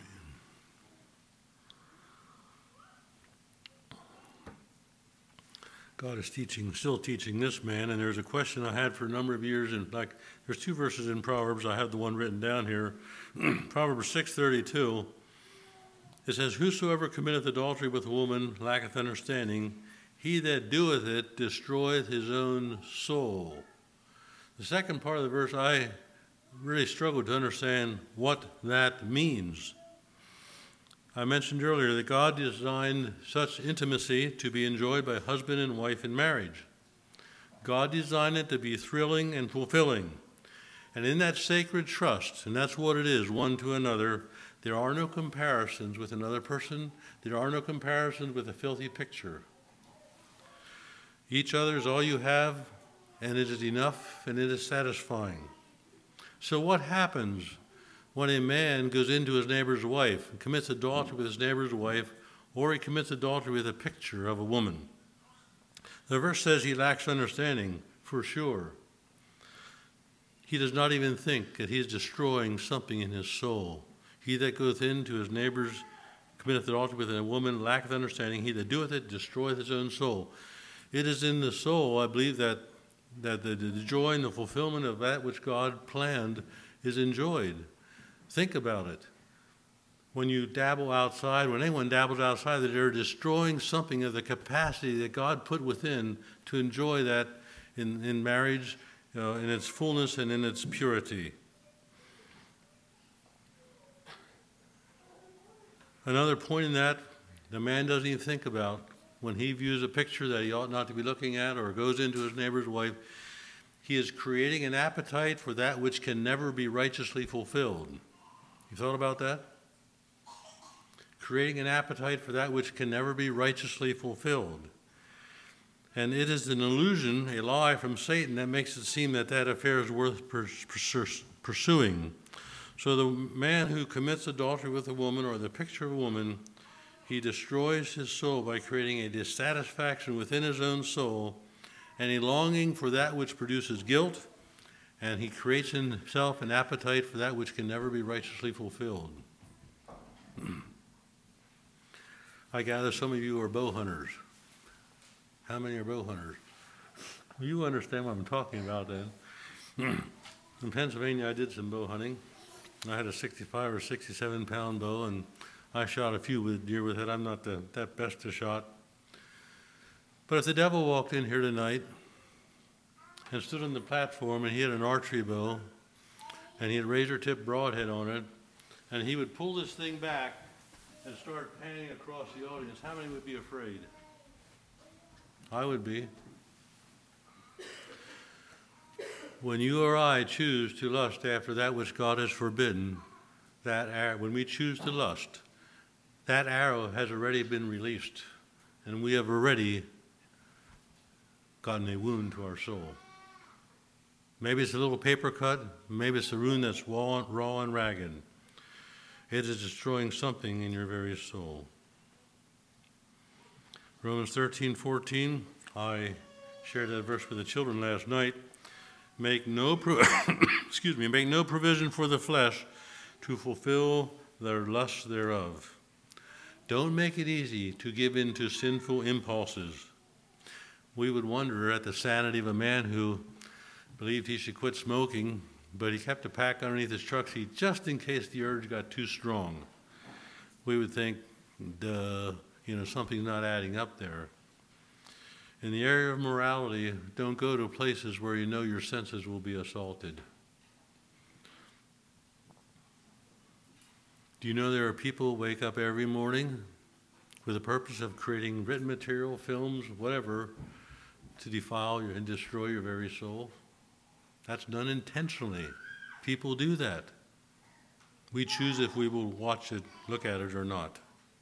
Speaker 1: God is teaching, still teaching this man, and there's a question I had for a number of years, and like there's two verses in Proverbs. I have the one written down here. Proverbs six thirty-two. It says, "Whosoever committeth adultery with a woman lacketh understanding. He that doeth it destroyeth his own soul." The second part of the verse, I really struggled to understand what that means. I mentioned earlier that God designed such intimacy to be enjoyed by husband and wife in marriage. God designed it to be thrilling and fulfilling. And in that sacred trust, and that's what it is, one to another, there are no comparisons with another person. There are no comparisons with a filthy picture. Each other is all you have, and it is enough, and it is satisfying. So what happens when a man goes into his neighbor's wife and commits adultery with his neighbor's wife, or he commits adultery with a picture of a woman? The verse says he lacks understanding, for sure. He does not even think that he is destroying something in his soul. He that goeth into his neighbor's, committeth adultery with a woman, lacketh understanding. He that doeth it destroyeth his own soul. It is in the soul, I believe, that that the, the joy and the fulfillment of that which God planned is enjoyed. Think about it. When you dabble outside, when anyone dabbles outside, that they're destroying something of the capacity that God put within to enjoy that in, in marriage, you know, in its fullness and in its purity. Another point in that, the man doesn't even think about when he views a picture that he ought not to be looking at or goes into his neighbor's wife. He is creating an appetite for that which can never be righteously fulfilled. You thought about that? Creating an appetite for that which can never be righteously fulfilled. And it is an illusion, a lie from Satan that makes it seem that that affair is worth pursuing. So the man who commits adultery with a woman or the picture of a woman, he destroys his soul by creating a dissatisfaction within his own soul and a longing for that which produces guilt, and he creates in himself an appetite for that which can never be righteously fulfilled. I gather some of you are bow hunters. How many are bow hunters? Well, you understand what I'm talking about then. In Pennsylvania, I did some bow hunting. I had a sixty-five or sixty-seven pound bow, and I shot a few with deer with it. I'm not the, that best a shot. But if the devil walked in here tonight and stood on the platform and he had an archery bow and he had razor tip broadhead on it, and he would pull this thing back and start panning across the audience, how many would be afraid? I would be. When you or I choose to lust after that which God has forbidden, that arrow, when we choose to lust, that arrow has already been released, and we have already gotten a wound to our soul. Maybe it's a little paper cut, maybe it's a wound that's raw, raw and ragged. It is destroying something in your very soul. Romans thirteen fourteen, I shared that verse with the children last night. Make no pro- excuse me, make no provision for the flesh to fulfill their lust thereof. Don't make it easy to give in to sinful impulses. We would wonder at the sanity of a man who believed he should quit smoking, but he kept a pack underneath his truck seat just in case the urge got too strong. We would think, duh, you know, something's not adding up there. In the area of morality, don't go to places where you know your senses will be assaulted. Do you know there are people who wake up every morning with the purpose of creating written material, films, whatever, to defile your, and destroy your very soul? That's done intentionally. People do that. We choose if we will watch it, look at it, or not.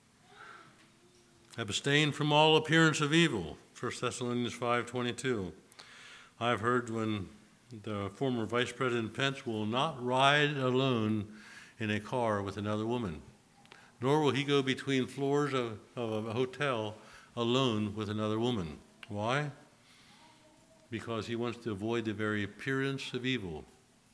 Speaker 1: Abstain from all appearance of evil, First Thessalonians five twenty-two. I've heard when the former Vice President Pence will not ride alone in a car with another woman, nor will he go between floors of, of a hotel alone with another woman. Why? Because he wants to avoid the very appearance of evil.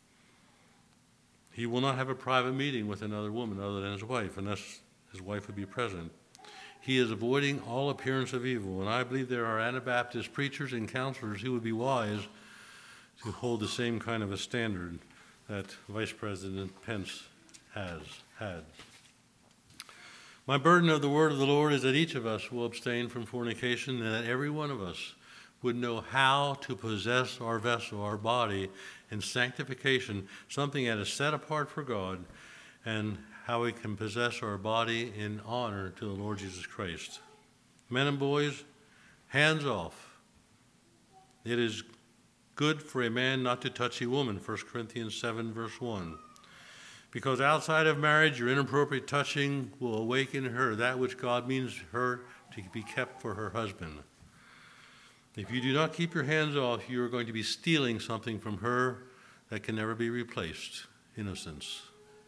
Speaker 1: He will not have a private meeting with another woman other than his wife, unless his wife would be present. He is avoiding all appearance of evil, and I believe there are Anabaptist preachers and counselors who would be wise to hold the same kind of a standard that Vice President Pence has had. My burden of the word of the Lord is that each of us will abstain from fornication, and that every one of us would know how to possess our vessel, our body, in sanctification, something that is set apart for God, and how we can possess our body in honor to the Lord Jesus Christ. Men and boys, hands off. It is good for a man not to touch a woman, First Corinthians seven, verse one. Because outside of marriage, your inappropriate touching will awaken her that which God means her to be kept for her husband. If you do not keep your hands off, you are going to be stealing something from her that can never be replaced: innocence.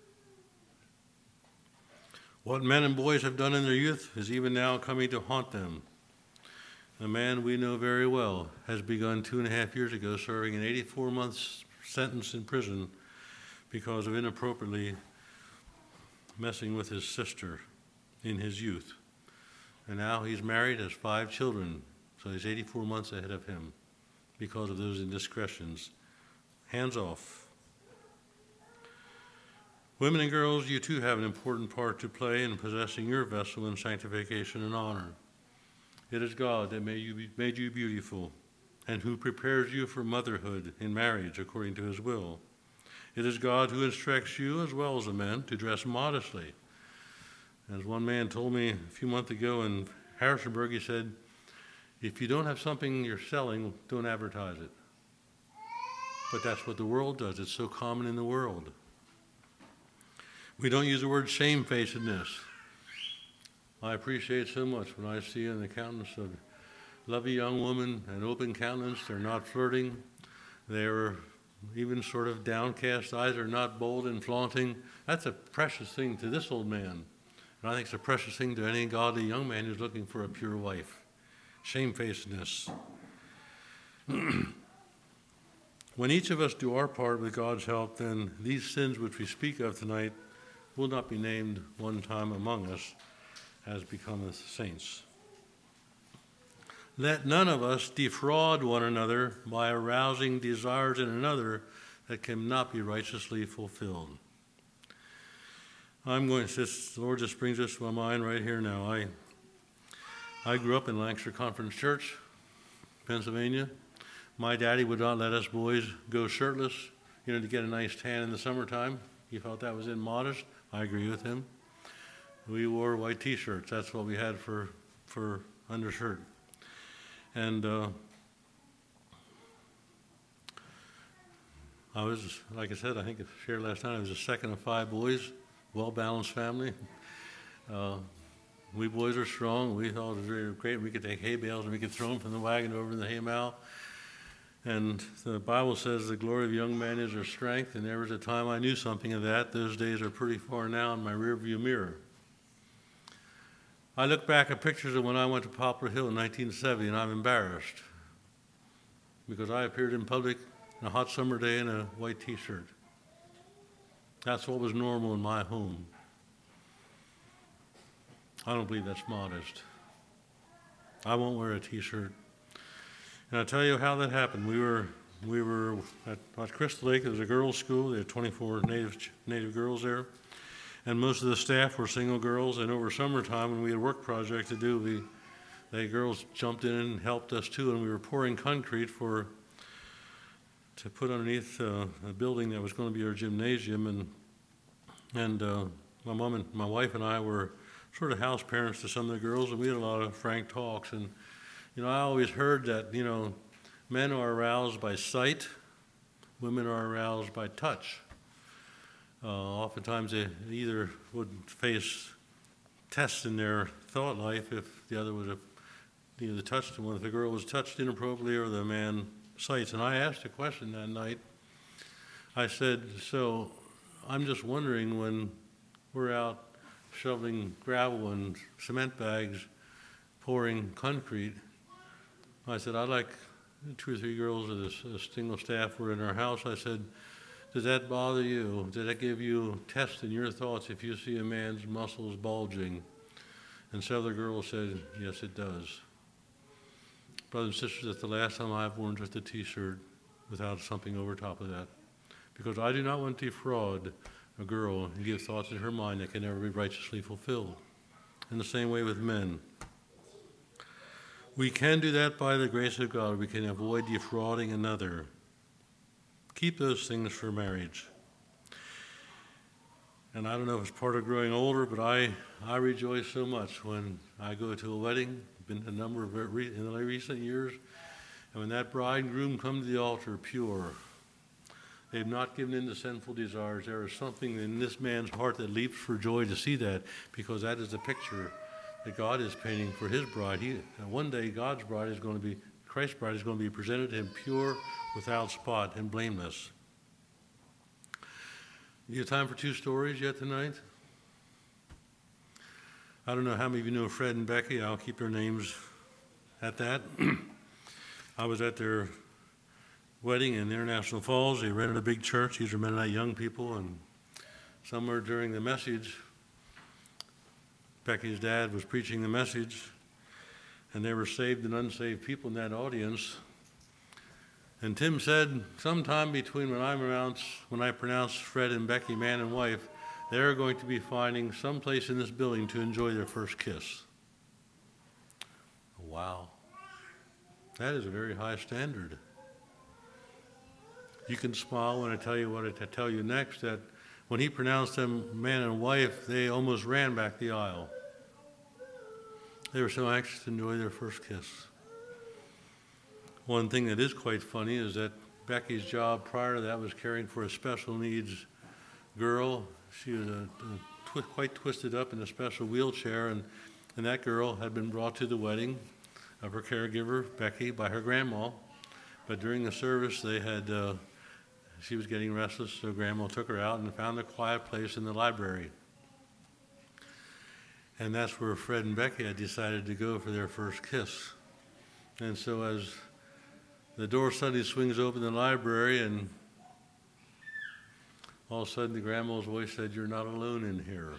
Speaker 1: What men and boys have done in their youth is even now coming to haunt them. A man we know very well has begun two and a half years ago serving an eighty-four month sentence in prison because of inappropriately messing with his sister in his youth. And now he's married, has five children, so he's eighty-four months ahead of him because of those indiscretions. Hands off. Women and girls, you too have an important part to play in possessing your vessel in sanctification and honor. It is God that made you, made you beautiful, and who prepares you for motherhood in marriage according to his will. It is God who instructs you, as well as the men, to dress modestly. As one man told me a few months ago in Harrisonburg, he said, if you don't have something you're selling, don't advertise it. But that's what the world does. It's so common in the world. We don't use the word shamefacedness. I appreciate so much when I see in the countenance of lovely young woman an open countenance. They're not flirting. They're even sort of downcast eyes. They're not bold and flaunting. That's a precious thing to this old man. And I think it's a precious thing to any godly young man who's looking for a pure wife. Shamefacedness. When each of us do our part with God's help, then these sins which we speak of tonight will not be named one time among us as becometh saints. Let none of us defraud one another by arousing desires in another that cannot be righteously fulfilled. I'm going to, just, the Lord just brings this to my mind right here now. I I grew up in Lancaster Conference Church, Pennsylvania. My daddy would not let us boys go shirtless, you know, to get a nice tan in the summertime. He felt that was immodest. I agree with him. We wore white T-shirts. That's what we had for for undershirt. And uh, I was, like I said, I think I shared last night, I was the second of five boys, well-balanced family. Uh, we boys are strong. We thought it was very great. We could take hay bales and we could throw them from the wagon over in the hay mow. And the Bible says the glory of young men is their strength, and there was a time I knew something of that. Those days are pretty far now in my rearview mirror. I look back at pictures of when I went to Poplar Hill in nineteen seventy, and I'm embarrassed because I appeared in public on a hot summer day in a white T-shirt. That's what was normal in my home. I don't believe that's modest. I won't wear a T-shirt. And I'll tell you how that happened. We were we were at, at Crystal Lake. There was a girls' school. There were twenty-four native native girls there, and most of the staff were single girls. And over summertime, when we had a work project to do, we the girls jumped in and helped us too. And we were pouring concrete for to put underneath uh, a building that was going to be our gymnasium. And and uh, my mom and my wife and I were sort of house parents to some of the girls, and we had a lot of frank talks. And you know, I always heard that, you know, men are aroused by sight, women are aroused by touch. Uh, oftentimes they either would face tests in their thought life if the other was a, you know, the touched one, if the girl was touched inappropriately or the man sights. And I asked a question that night. I said, so I'm just wondering, when we're out shoveling gravel and cement bags, pouring concrete, I said, I'd like two or three girls of this uh, single staff were in our house. I said, does that bother you? Does that give you tests in your thoughts if you see a man's muscles bulging? And several girls said, yes, it does. Brothers and sisters, that's the last time I've worn just a T-shirt without something over top of that. Because I do not want to defraud a girl and give thoughts in her mind that can never be righteously fulfilled. In the same way with men. We can do that by the grace of God. We can avoid defrauding another. Keep those things for marriage. And I don't know if it's part of growing older, but I, I rejoice so much when I go to a wedding. Been to a number of re- in the recent years. And when that bride and groom come to the altar pure, they've not given in to sinful desires. There is something in this man's heart that leaps for joy to see that, because that is the picture that God is painting for his bride. He, one day God's bride is going to be, Christ's bride is going to be presented to him pure, without spot, and blameless. You have time for two stories yet tonight? I don't know how many of you know Fred and Becky. I'll keep their names at that. I was at their wedding in International Falls. They rented a big church. These are Mennonite young people, and somewhere during the message, Becky's dad was preaching the message, and there were saved and unsaved people in that audience. And Tim said, sometime between when I'm around, when I pronounce Fred and Becky man and wife, they're going to be finding some place in this building to enjoy their first kiss. Wow. That is a very high standard. You can smile when I tell you what I tell you next, that when he pronounced them man and wife, they almost ran back the aisle. They were so anxious to enjoy their first kiss. One thing that is quite funny is that Becky's job prior to that was caring for a special needs girl. She was a, a twi- quite twisted up in a special wheelchair, and, and that girl had been brought to the wedding of her caregiver, Becky, by her grandma. But during the service, they had uh, she was getting restless, so Grandma took her out and found a quiet place in the library. And that's where Fred and Becky had decided to go for their first kiss. And so as the door suddenly swings open in the library, and all of a sudden the grandma's voice said, "You're not alone in here."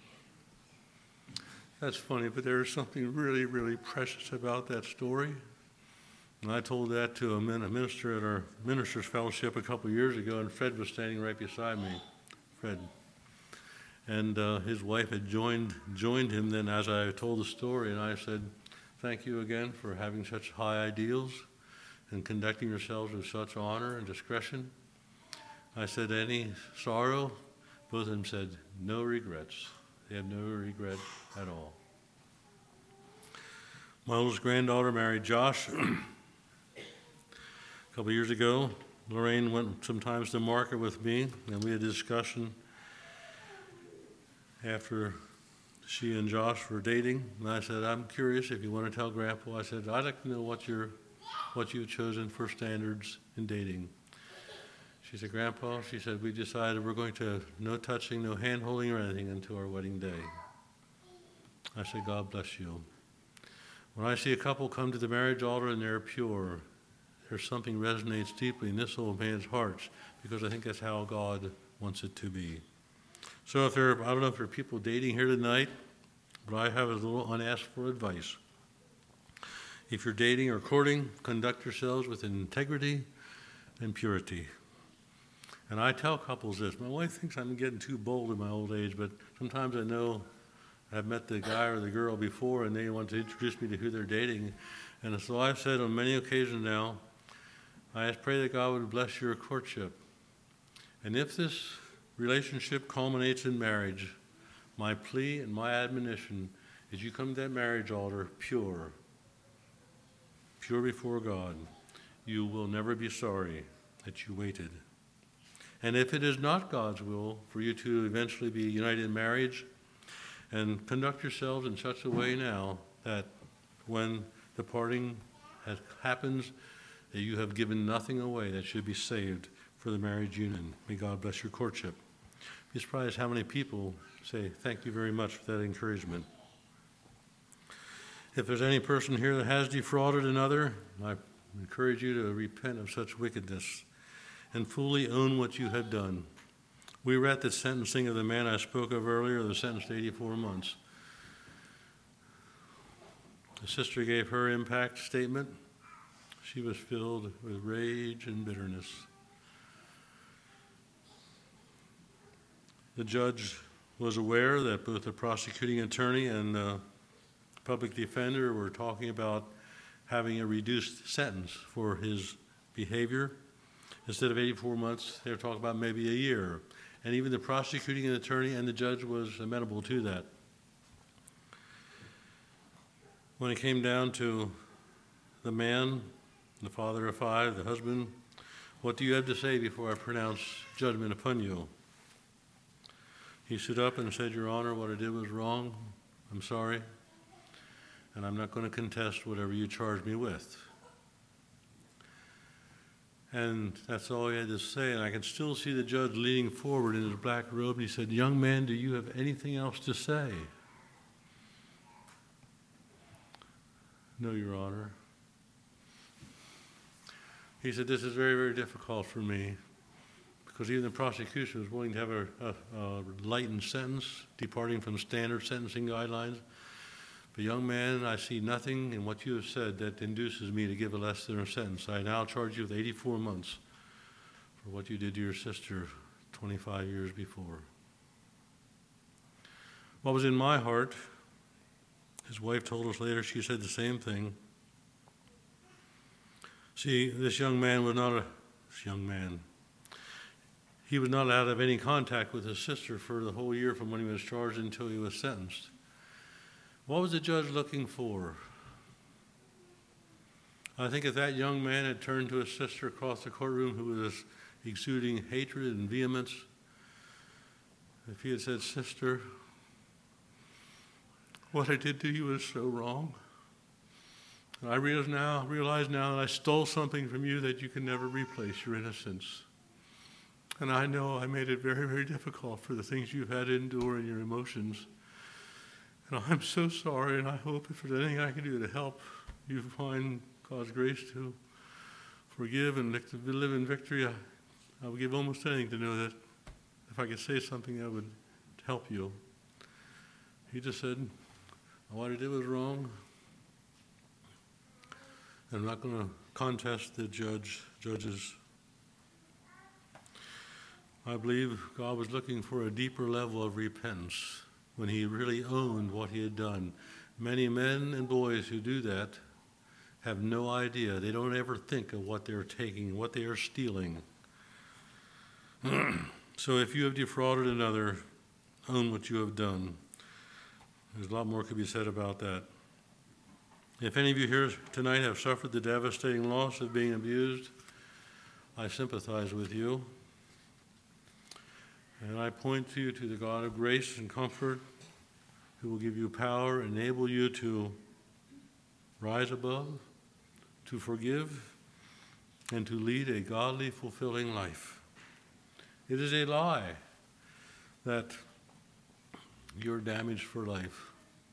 Speaker 1: That's funny, but there is something really, really precious about that story. And I told that to a minister at our ministers' fellowship a couple of years ago, and Fred was standing right beside me, Fred. And uh, his wife had joined joined him then as I told the story, and I said, "Thank you again for having such high ideals and conducting yourselves with such honor and discretion." I said, "Any sorrow?" Both of them said, "No regrets." They have no regret at all. My oldest granddaughter married Josh. A couple of years ago, Lorraine went sometimes to market with me, and we had a discussion after she and Josh were dating. And I said, "I'm curious if you want to tell Grandpa." I said, "I'd like to know what your, what you've chosen for standards in dating." She said, "Grandpa," she said, "we decided we're going to no touching, no hand-holding or anything until our wedding day." I said, "God bless you." When I see a couple come to the marriage altar and they're pure, there's something resonates deeply in this old man's hearts, because I think that's how God wants it to be. So if there, I don't know if there are people dating here tonight, but I have a little unasked for advice. If you're dating or courting, conduct yourselves with integrity and purity. And I tell couples this. My wife thinks I'm getting too bold in my old age, but sometimes I know I've met the guy or the girl before and they want to introduce me to who they're dating. And so I've said on many occasions now, I pray that God would bless your courtship. And if this relationship culminates in marriage, my plea and my admonition is you come to that marriage altar pure, pure before God. You will never be sorry that you waited. And if it is not God's will for you to eventually be united in marriage, and conduct yourselves in such a way now that when the parting has, happens, that you have given nothing away that should be saved for the marriage union. May God bless your courtship. Be surprised how many people say, thank you very much for that encouragement. If there's any person here that has defrauded another, I encourage you to repent of such wickedness and fully own what you have done. We were at the sentencing of the man I spoke of earlier, the sentenced to eighty-four months. The sister gave her impact statement. She was filled with rage and bitterness. The judge was aware that both the prosecuting attorney and the public defender were talking about having a reduced sentence for his behavior. Instead of eighty-four months, they were talking about maybe a year. And even the prosecuting attorney and the judge was amenable to that. When it came down to the man, the father of five, the husband, what do you have to say before I pronounce judgment upon you? He stood up and said, Your Honor, what I did was wrong. I'm sorry. And I'm not going to contest whatever you charge me with. And that's all he had to say. And I can still see the judge leaning forward in his black robe. And he said, Young man, do you have anything else to say? No, Your Honor. He said, this is very, very difficult for me because even the prosecution was willing to have a, a, a lightened sentence, departing from standard sentencing guidelines. But young man, I see nothing in what you have said that induces me to give a less than a sentence. I now charge you with eighty-four months for what you did to your sister twenty-five years before. What was in my heart, his wife told us later, she said the same thing. See, this young man was not a, this young man, he was not allowed to have any contact with his sister for the whole year from when he was charged until he was sentenced. What was the judge looking for? I think if that young man had turned to his sister across the courtroom who was exuding hatred and vehemence, if he had said, Sister, what I did to you was so wrong. And I realize now, realize now that I stole something from you that you can never replace, your innocence. And I know I made it very, very difficult for the things you've had to endure and your emotions. And I'm so sorry, and I hope if there's anything I can do to help you find God's grace to forgive and live in victory, I, I would give almost anything to know that if I could say something that would help you. He just said, what I did was wrong. And I'm not going to contest the judge, judges. I believe God was looking for a deeper level of repentance when he really owned what he had done. Many men and boys who do that have no idea. They don't ever think of what they're taking, what they are stealing. So if you have defrauded another, own what you have done. There's a lot more could be said about that. If any of you here tonight have suffered the devastating loss of being abused, I sympathize with you. And I point to you to the God of grace and comfort who will give you power, enable you to rise above, to forgive, and to lead a godly, fulfilling life. It is a lie that you're damaged for life.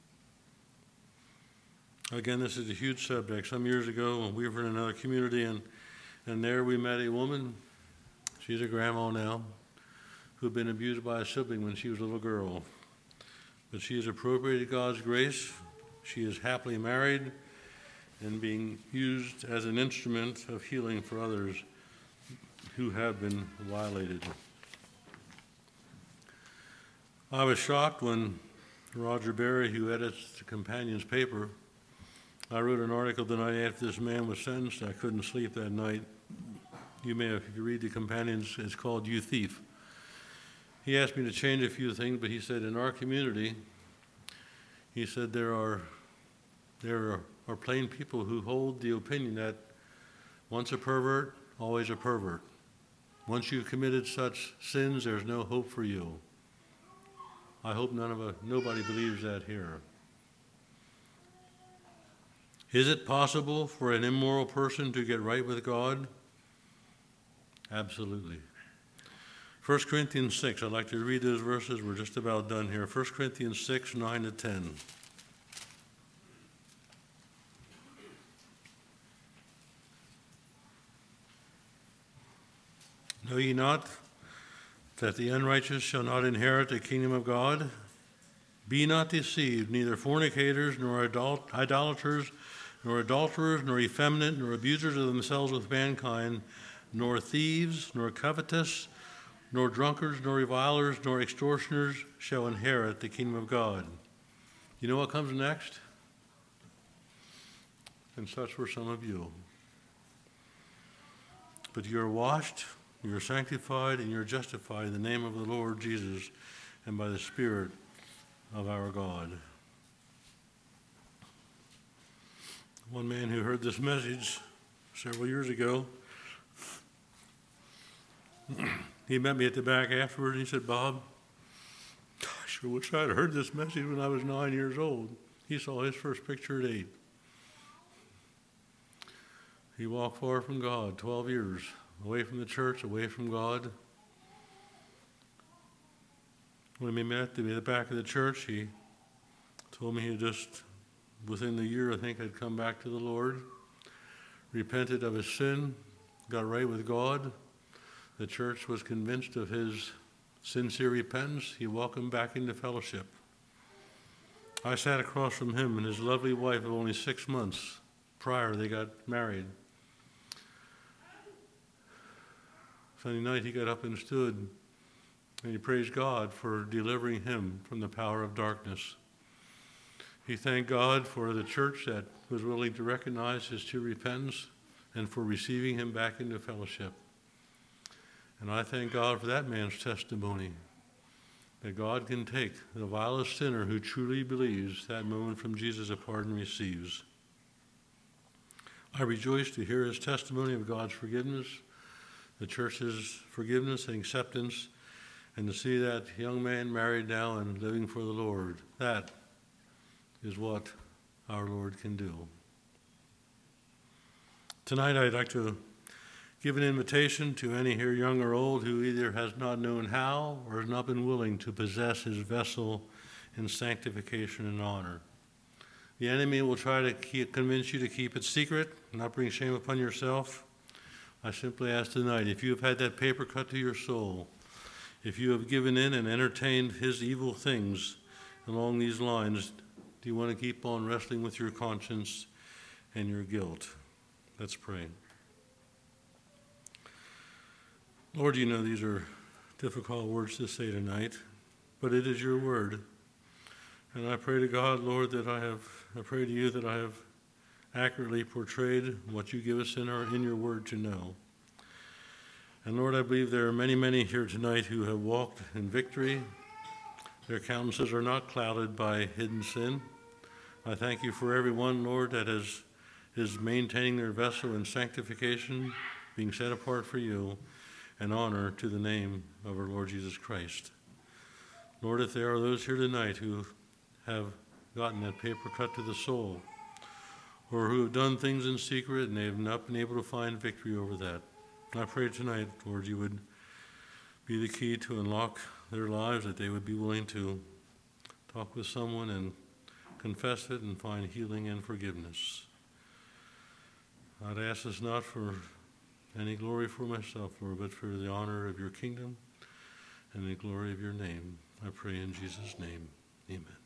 Speaker 1: Again, this is a huge subject. Some years ago, we were in another community, and, and there we met a woman, she's a grandma now, who had been abused by a sibling when she was a little girl. but she has appropriated God's grace. She is happily married and being used as an instrument of healing for others who have been violated. I was shocked when Roger Berry, who edits the Companion's paper, I wrote an article the night after this man was sentenced. I couldn't sleep that night. You may have, if you read the Companions, it's called You Thief. He asked me to change a few things, but he said, in our community, he said, there are, there are, are plain people who hold the opinion that once a pervert, always a pervert. Once you've committed such sins, there's no hope for you. I hope none of us, nobody believes that here. Is it possible for an immoral person to get right with God? Absolutely. First Corinthians six, I'd like to read those verses. We're just about done here. First Corinthians six, nine to ten. Know ye not that the unrighteous shall not inherit the kingdom of God? Be not deceived, neither fornicators, nor adult, idolaters, nor adulterers, nor effeminate, nor abusers of themselves with mankind, nor thieves, nor covetous, nor drunkards, nor revilers, nor extortioners shall inherit the kingdom of God. You know what comes next? And such were some of you. But you are washed, you are sanctified, and you are justified in the name of the Lord Jesus and by the Spirit of our God. One man who heard this message several years ago, he met me at the back afterward, and he said, Bob, I sure wish I'd heard this message when I was nine years old. He saw his first picture at eight. He walked far from God, twelve years, away from the church, away from God. When we met at the back of the church, he told me he just, within the year, I think, had come back to the Lord, repented of his sin, got right with God. The church was convinced of his sincere repentance. He welcomed back into fellowship. I sat across from him and his lovely wife of only six months prior they got married. Sunday night he got up and stood and he praised God for delivering him from the power of darkness. He thanked God for the church that was willing to recognize his true repentance and for receiving him back into fellowship. And I thank God for that man's testimony, that God can take the vilest sinner who truly believes that moment from Jesus a pardon receives. I rejoice to hear his testimony of God's forgiveness, the church's forgiveness and acceptance, and to see that young man married now and living for the Lord. That is what our Lord can do. Tonight I'd like to give an invitation to any here, young or old, who either has not known how or has not been willing to possess his vessel in sanctification and honor. The enemy will try to keep, convince you to keep it secret, not bring shame upon yourself. I simply ask tonight, if you have had that paper cut to your soul, if you have given in and entertained his evil things along these lines, do you want to keep on wrestling with your conscience and your guilt? Let's pray. Lord, you know these are difficult words to say tonight, but it is your word. And I pray to God, Lord, that I have, I pray to you that I have accurately portrayed what you give us in our, in your word to know. And Lord, I believe there are many, many here tonight who have walked in victory. Their countenances are not clouded by hidden sin. I thank you for everyone, Lord, that is, is maintaining their vessel in sanctification, being set apart for you, and honor to the name of our Lord Jesus Christ. Lord, if there are those here tonight who have gotten that paper cut to the soul, or who have done things in secret and they have not been able to find victory over that, I pray tonight, Lord, you would be the key to unlock their lives, that they would be willing to talk with someone and confess it and find healing and forgiveness. I'd ask this not for any glory for myself, Lord, but for the honor of your kingdom and the glory of your name. I pray in Jesus' name. Amen.